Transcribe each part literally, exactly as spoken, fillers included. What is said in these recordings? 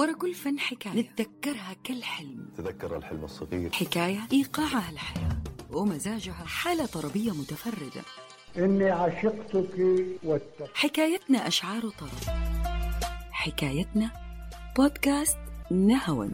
ورا كل فن حكاية نتذكرها كالحلم. تذكر الحلم الصغير، حكاية إيقاعها الحياة ومزاجها حالة طربية متفردة. إني عشقتك والتقى. حكايتنا أشعار طرب، حكايتنا بودكاست نهوند.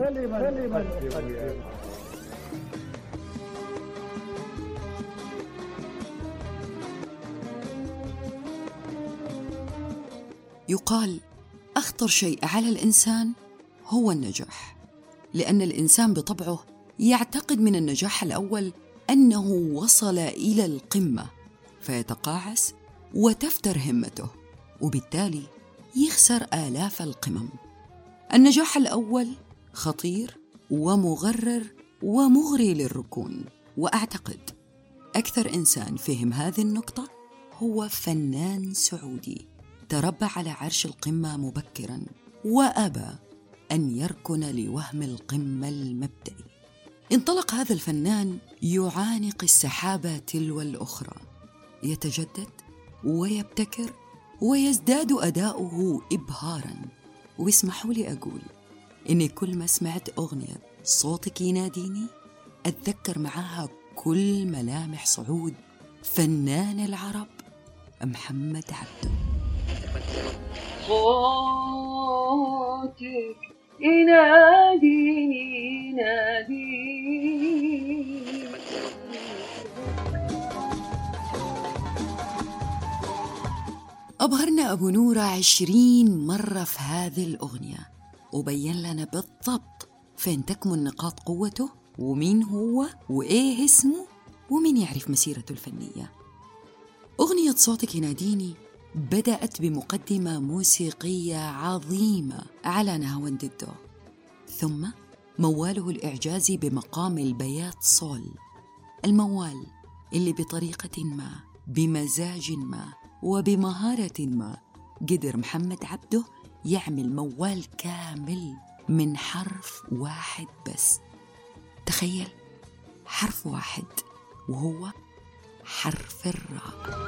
يقال أخطر شيء على الإنسان هو النجاح، لأن الإنسان بطبعه يعتقد من النجاح الأول أنه وصل إلى القمة، فيتقاعس وتفتر همته، وبالتالي يخسر آلاف القمم. النجاح الأول خطير ومغرر ومغري للركون، وأعتقد أكثر إنسان فهم هذه النقطة هو فنان سعودي تربى على عرش القمة مبكراً وأبى أن يركن لوهم القمة المبدئي. انطلق هذا الفنان يعانق السحابة تلو الأخرى، يتجدد ويبتكر ويزداد أداؤه إبهاراً. واسمحوا لي أقول إني كل ما سمعت أغنية صوتك يناديني أتذكر معها كل ملامح صعود فنان العرب محمد عبده. صوتك يناديني يناديني. أبهرنا أبو نورة عشرين مرة في هذه الأغنية، وبين لنا بالضبط فين تكمن نقاط قوته ومين هو وإيه اسمه ومين يعرف مسيرته الفنية. أغنية صوتك يناديني بدأت بمقدمة موسيقية عظيمة على نهوند الدو، ثم مواله الإعجازي بمقام البيات صول، الموال اللي بطريقة ما بمزاج ما وبمهارة ما قدر محمد عبده يعمل موال كامل من حرف واحد بس. تخيل، حرف واحد وهو حرف الراء.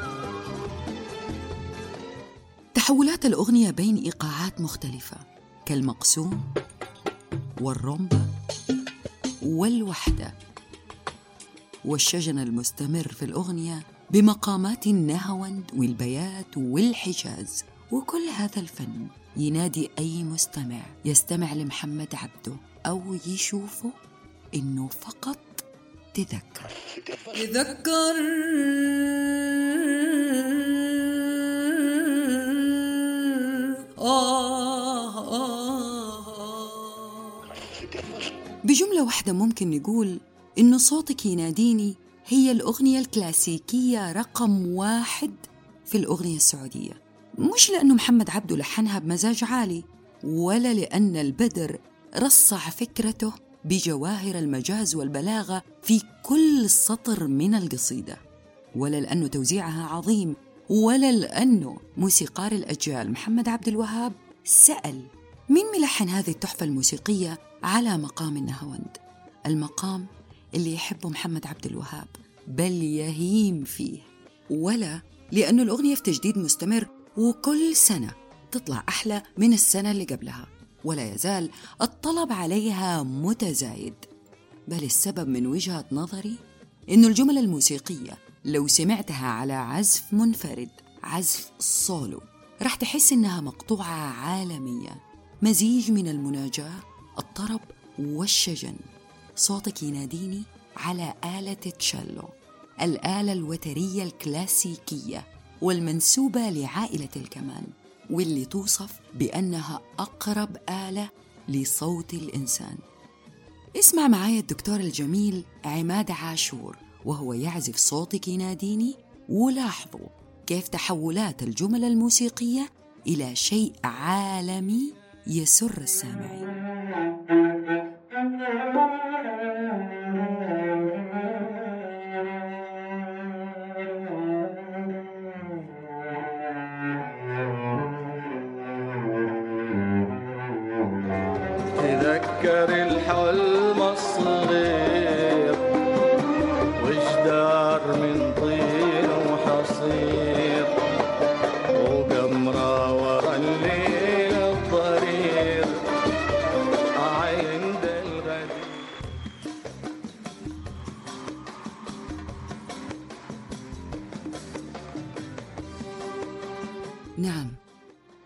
تحولات الأغنية بين إيقاعات مختلفة كالمقسوم والرمبة والوحدة والشجن المستمر في الأغنية بمقامات النهوند والبيات والحجاز. وكل هذا الفن ينادي أي مستمع يستمع لمحمد عبده أو يشوفه إنه فقط تذكر تذكر آه آه. بجملة واحدة ممكن نقول إنه صوتك يناديني هي الأغنية الكلاسيكية رقم واحد في الأغنية السعودية، مش لأنه محمد عبده لحنها بمزاج عالي، ولا لأن البدر رصع فكرته بجواهر المجاز والبلاغة في كل سطر من القصيدة، ولا لأنه توزيعها عظيم، ولا لأنه موسيقار الأجيال محمد عبد الوهاب سأل مين ملحن هذه التحفة الموسيقية على مقام النهوند، المقام اللي يحبه محمد عبد الوهاب بل يهيم فيه، ولا لأنه الأغنية في تجديد مستمر وكل سنة تطلع أحلى من السنة اللي قبلها، ولا يزال الطلب عليها متزايد، بل السبب من وجهة نظري إنه الجمل الموسيقية لو سمعتها على عزف منفرد، عزف السولو، رح تحس إنها مقطوعة عالمية، مزيج من المناجاة، الطرب والشجن. صوتك يناديني على آلة تشيلو، الآلة الوترية الكلاسيكية والمنسوبة لعائلة الكمان، واللي توصف بأنها أقرب آلة لصوت الإنسان. اسمع معايا الدكتور الجميل عماد عاشور وهو يعزف صوتك يناديني، ولاحظوا كيف تحولات الجمل الموسيقية إلى شيء عالمي يسر السامعين. تذكر الحلم الصغير وجدار من طين وحصير وقمرة ورا الليل الضرير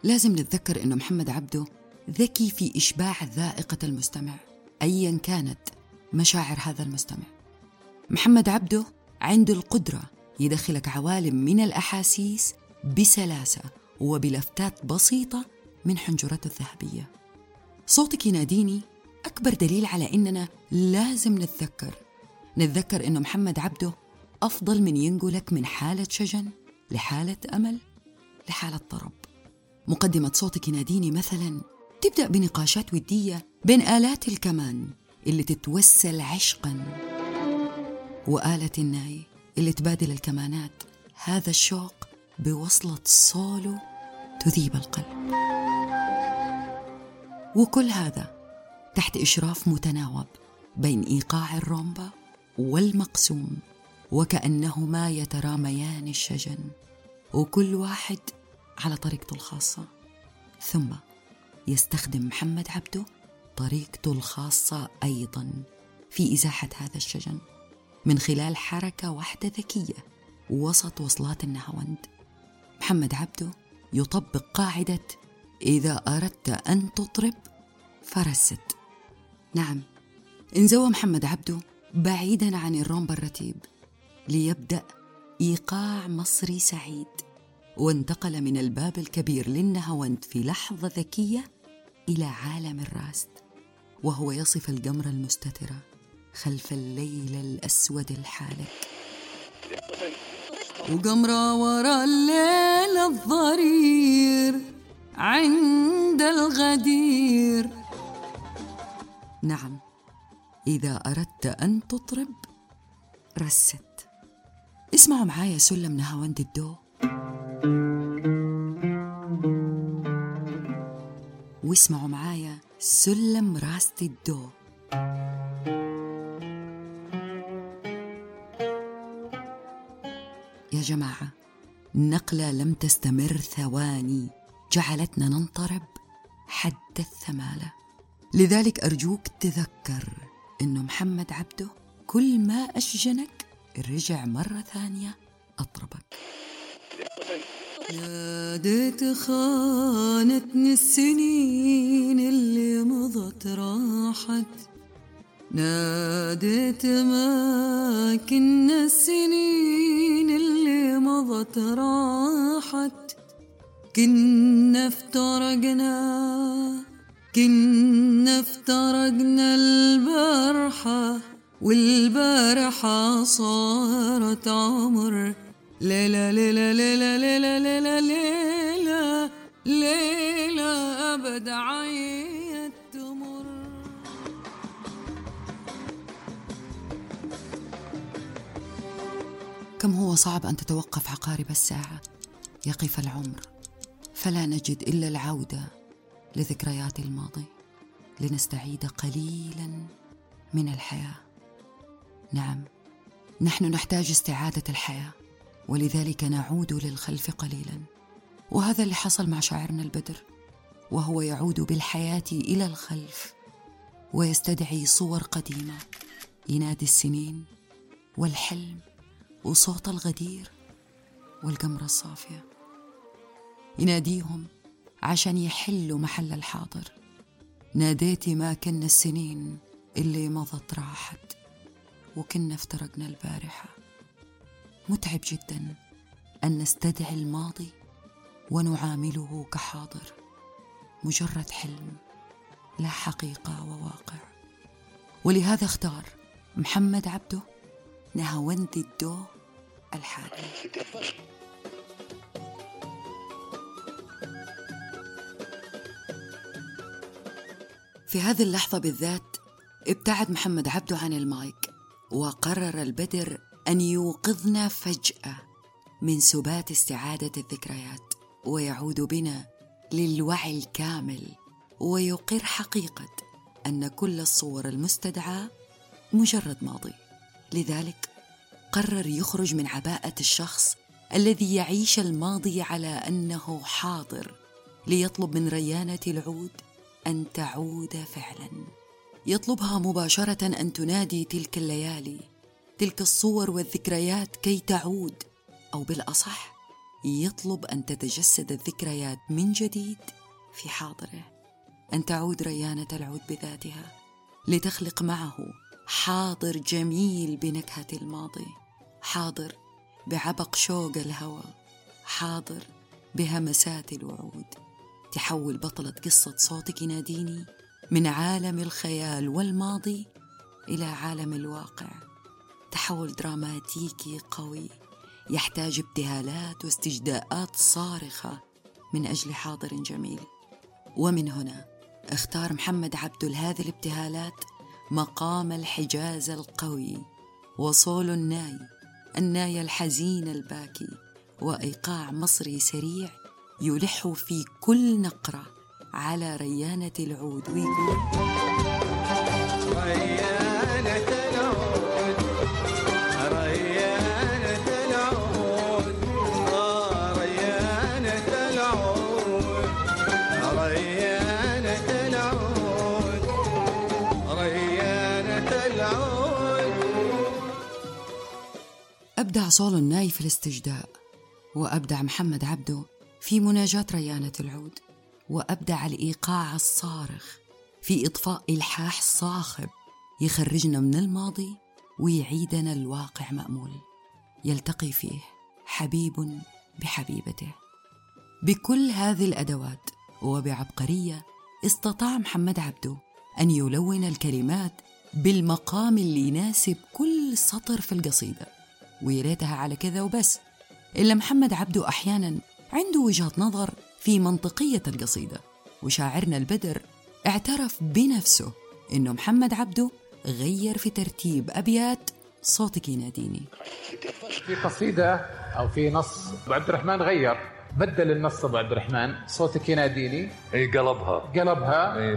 لازم نتذكر إنه محمد عبده ذكي في إشباع ذائقة المستمع أياً كانت مشاعر هذا المستمع. محمد عبده عنده القدرة يدخلك عوالم من الأحاسيس بسلاسة وبلفتات بسيطة من حنجرته الذهبية. صوتك يناديني أكبر دليل على إننا لازم نتذكر نتذكر إنه محمد عبده أفضل من ينقلك من حالة شجن لحالة أمل لحالة طرب. مقدمة صوتك يناديني مثلاً تبدأ بنقاشات ودية بين آلات الكمان اللي تتوسل عشقاً وآلة الناي اللي تبادل الكمانات، هذا الشوق بوصلة سولو تذيب القلب. وكل هذا تحت إشراف متناوب بين إيقاع الرومبا والمقسوم، وكأنهما يتراميان الشجن، وكل واحد على طريقته الخاصة. ثم يستخدم محمد عبده طريقته الخاصة أيضاً في إزاحة هذا الشجن من خلال حركة واحدة ذكية وسط وصلات النهاوند. محمد عبده يطبق قاعدة إذا أردت أن تطرب فرست. نعم، انزوى محمد عبده بعيداً عن الرومبا الرتيب ليبدأ إيقاع مصري سعيد، وانتقل من الباب الكبير للنهاوند في لحظة ذكية إلى عالم الراست، وهو يصف القمر المستترة خلف الليل الأسود الحالك، وقمرة ورا الليل الضرير عند الغدير. نعم، إذا أردت أن تطرب رست. اسمعوا معايا سلم نهاوند الدو، واسمعوا معايا سلم راست الدو. يا جماعة، نقلة لم تستمر ثواني جعلتنا ننطرب حد الثمالة. لذلك أرجوك تذكر إنه محمد عبده كل ما أشجنك رجع مرة ثانية أطربك. ناديت خانتني السنين اللي مضت راحت، ناديت ما كنا السنين اللي مضت راحت، كنا افترقنا كنا افترقنا البارحة، والبارحة صارت عمر. ليلة ليلة ليلة ليلة ليلة ليلة ليلة أبد عيت تمر. كم هو صعب أن تتوقف عقارب الساعة، يقف العمر، فلا نجد إلا العودة لذكريات الماضي لنستعيد قليلاً من الحياة. نعم، نحن نحتاج استعادة الحياة، ولذلك نعود للخلف قليلاً. وهذا اللي حصل مع شاعرنا البدر، وهو يعود بالحياة إلى الخلف ويستدعي صور قديمة، ينادي السنين والحلم وصوت الغدير والقمرة الصافية، يناديهم عشان يحلوا محل الحاضر. ناديتي ما كنا السنين اللي مضت راحت، وكنا افترقنا البارحة. متعب جدا أن نستدعي الماضي ونعامله كحاضر، مجرد حلم لا حقيقة وواقع. ولهذا اختار محمد عبده نهاوند الدو الحالي. في هذه اللحظة بالذات ابتعد محمد عبده عن المايك، وقرر البدر أن يوقظنا فجأة من سبات استعادة الذكريات، ويعود بنا للوعي الكامل، ويقر حقيقة أن كل الصور المستدعاة مجرد ماضي. لذلك قرر يخرج من عباءة الشخص الذي يعيش الماضي على أنه حاضر، ليطلب من ريانة العود أن تعود فعلاً. يطلبها مباشرة أن تنادي تلك الليالي، تلك الصور والذكريات كي تعود، أو بالأصح يطلب أن تتجسد الذكريات من جديد في حاضره، أن تعود ريانة العود بذاتها لتخلق معه حاضر جميل بنكهة الماضي، حاضر بعبق شوق الهوى، حاضر بهمسات الوعود. تحول بطلة قصة صوتك يناديني من عالم الخيال والماضي إلى عالم الواقع، تحول دراماتيكي قوي يحتاج ابتهالات واستجداءات صارخة من أجل حاضر جميل. ومن هنا اختار محمد عبدو لهذه الابتهالات مقام الحجاز القوي وصول الناي، الناي الحزين الباكي، وإيقاع مصري سريع يلح في كل نقرة على ريانة العود ويقول: ريانة العود، ريانة العود، آه ريانة العود، ريانة العود، ريانة العود. أبدع صول الناي في الاستجداء، وأبدع محمد عبدو في مناجاة ريانة العود، وأبدع الإيقاع الصارخ في إضفاء إلحاح صاخب يخرجنا من الماضي ويعيدنا الواقع مأمول، يلتقي فيه حبيب بحبيبته. بكل هذه الأدوات وبعبقرية استطاع محمد عبدو أن يلون الكلمات بالمقام اللي يناسب كل سطر في القصيدة. ويريتها على كذا وبس، إلا محمد عبدو أحياناً عنده وجهة نظر في منطقية القصيدة، وشاعرنا البدر اعترف بنفسه إنه محمد عبدو غير في ترتيب أبيات صوتك يناديني. في قصيدة أو في نص أبو عبد الرحمن غير، بدل النص أبو عبد الرحمن، صوتك يناديني اي قلبها قلبها اي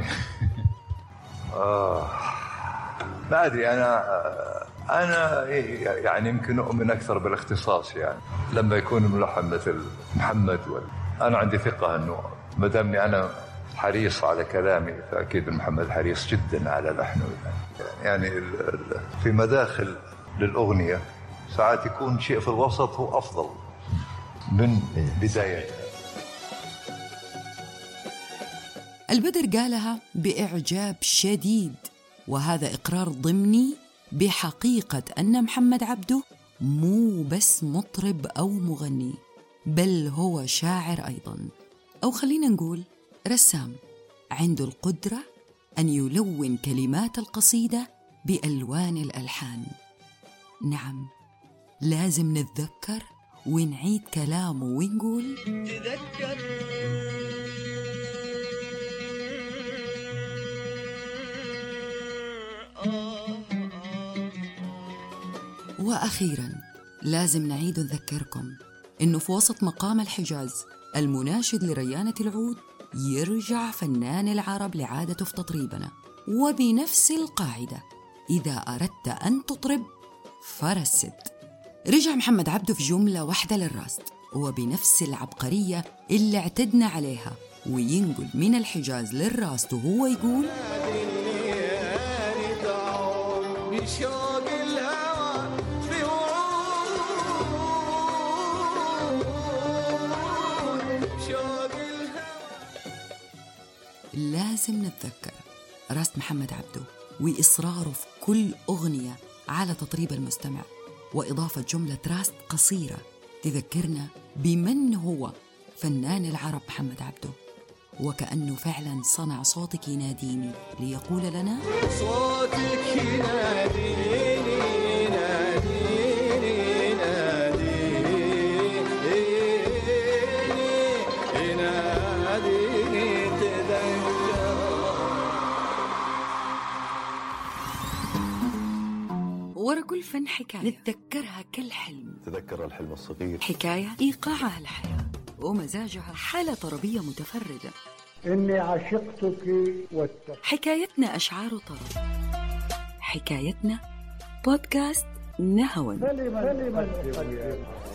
آه. ما أدري أنا أنا يعني يمكن أؤمن أكثر بالاختصاص، يعني لما يكون ملحن مثل محمد وال... أنا عندي ثقة أنه ما دامني أنا حريص على كلامي فأكيد محمد حريص جدا على لحنه. يعني في مداخل للأغنية ساعات يكون شيء في الوسط هو أفضل من بدايتها. البدر قالها بإعجاب شديد، وهذا إقرار ضمني بحقيقة أن محمد عبدو مو بس مطرب أو مغني، بل هو شاعر أيضاً، أو خلينا نقول رسام، عنده القدرة أن يلون كلمات القصيدة بألوان الألحان. نعم، لازم نتذكر ونعيد كلامه ونقول: تذكر وأخيراً لازم نعيد نذكركم إنه في وسط مقام الحجاز المناشد لريانة العود يرجع فنان العرب لعادته في تطريبنا، وبنفس القاعدة: إذا أردت أن تطرب فرست. رجع محمد عبدو في جملة واحدة للراست، وبنفس العبقرية اللي اعتدنا عليها، وينقل من الحجاز للراست وهو يقول: لازم نتذكر راست محمد عبدو وإصراره في كل أغنية على تطريب المستمع، وإضافة جملة راست قصيرة تذكرنا بمن هو فنان العرب محمد عبدو، وكأنه فعلا صنع صوتك يناديني ليقول لنا: صوتك يناديني ناديني ناديني ناديني تذكر. ورا كل فن حكاية نتذكرها كالحلم، تذكر الحلم الصغير، حكاية إيقاعها الحياة ومزاجها حالة طربية متفردة. إني عشقتك والتقى. حكايتنا أشعار طرب، حكايتنا بودكاست نهوى. فلمن أقدم